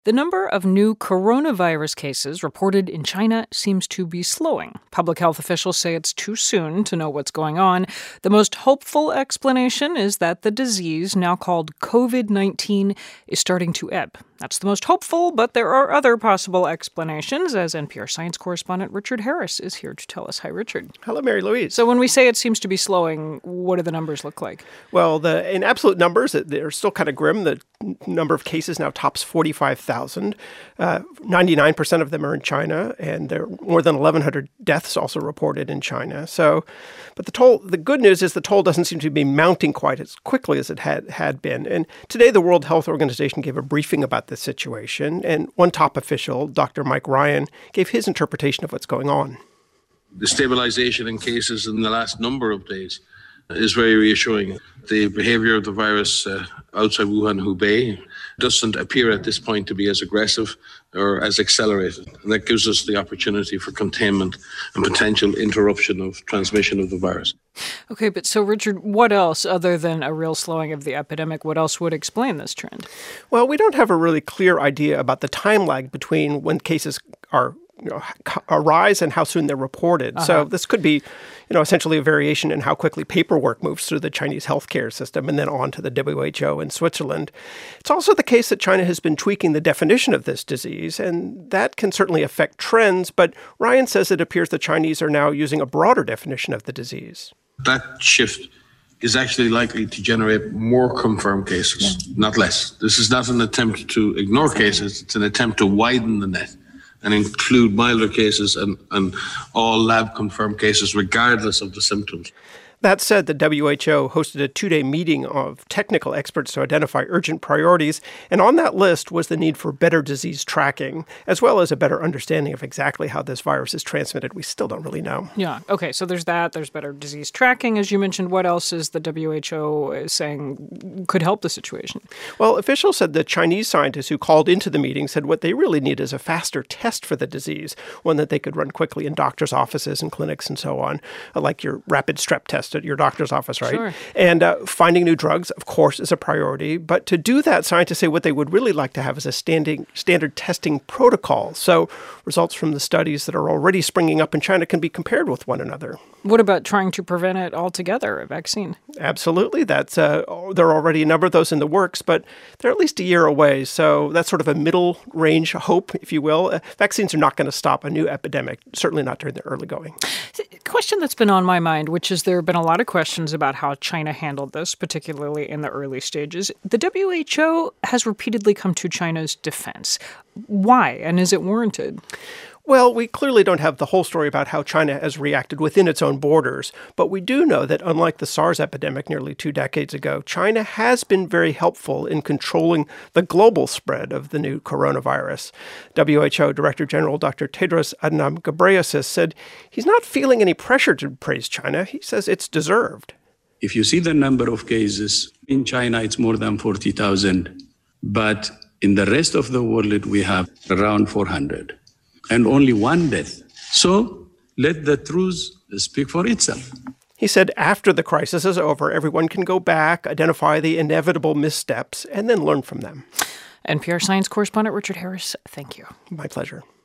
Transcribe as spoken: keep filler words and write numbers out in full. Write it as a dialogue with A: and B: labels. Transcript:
A: The number of new coronavirus cases reported in China seems to be slowing. Public health officials say it's too soon to know what's going on. The most hopeful explanation is that the disease, now called covid nineteen, is starting to ebb. That's the most hopeful, but there are other possible explanations, as N P R science correspondent Richard Harris is here to tell us. Hi, Richard.
B: Hello, Mary Louise.
A: So when we say it seems to be slowing, what do the numbers look like?
B: Well, the in absolute numbers, they're still kind of grim. The number of cases now tops forty-five thousand. Uh, ninety-nine percent of them are in China, and there are more than eleven hundred deaths also reported in China. So, but the toll, the good news is the toll doesn't seem to be mounting quite as quickly as it had, had been. And today, the World Health Organization gave a briefing about the situation, and one top official, Doctor Mike Ryan, gave his interpretation of what's going on.
C: The stabilization in cases in the last number of days is very reassuring. The behavior of the virus uh, outside Wuhan, Hubei, doesn't appear at this point to be as aggressive or as accelerated. And that gives us the opportunity for containment and potential interruption of transmission of the virus.
A: Okay, but so, Richard, what else, other than a real slowing of the epidemic, what else would explain this trend?
B: Well, we don't have a really clear idea about the time lag between when cases are you know, arise and how soon they're reported. Uh-huh. So this could be, you know, essentially a variation in how quickly paperwork moves through the Chinese healthcare system and then on to the W H O in Switzerland. It's also the case that China has been tweaking the definition of this disease, and that can certainly affect trends. But Ryan says it appears the Chinese are now using a broader definition of the disease.
C: That shift is actually likely to generate more confirmed cases, yeah. not less. This is not an attempt to ignore cases. It's an attempt to widen the net and include milder cases and, and all lab-confirmed cases, regardless of the symptoms.
B: That said, the W H O hosted a two-day meeting of technical experts to identify urgent priorities, and on that list was the need for better disease tracking, as well as a better understanding of exactly how this virus is transmitted. We still don't really know.
A: Yeah, okay, so there's that. There's better disease tracking, as you mentioned. What else is the W H O saying could help the situation?
B: Well, officials said the Chinese scientists who called into the meeting said what they really need is a faster test for the disease, one that they could run quickly in doctors' offices and clinics and so on, like your rapid strep test at your doctor's office, right?
A: Sure.
B: And uh, finding new drugs, of course, is a priority. But to do that, scientists say what they would really like to have is a standing, standard testing protocol. So results from the studies that are already springing up in China can be compared with one another.
A: What about trying to prevent it altogether, a vaccine?
B: Absolutely. That's uh, there are already a number of those in the works, but they're at least a year away. So that's sort of a middle-range hope, if you will. Uh, vaccines are not going to stop a new epidemic, certainly not during the early going.
A: A question that's been on my mind, which is there have been a lot of questions about how China handled this, particularly in the early stages. The W H O has repeatedly come to China's defense. Why, and is it warranted?
B: Well, we clearly don't have the whole story about how China has reacted within its own borders, but we do know that unlike the SARS epidemic nearly two decades ago, China has been very helpful in controlling the global spread of the new coronavirus. W H O Director General Doctor Tedros Adhanom Ghebreyesus said he's not feeling any pressure to praise China. He says it's deserved.
D: If you see the number of cases, in China it's more than forty thousand, but in the rest of the world we have around four hundred. And only one death. So let the truth speak for itself.
B: He said after the crisis is over, everyone can go back, identify the inevitable missteps, and then learn from them.
A: N P R science correspondent Richard Harris, thank you.
B: My pleasure.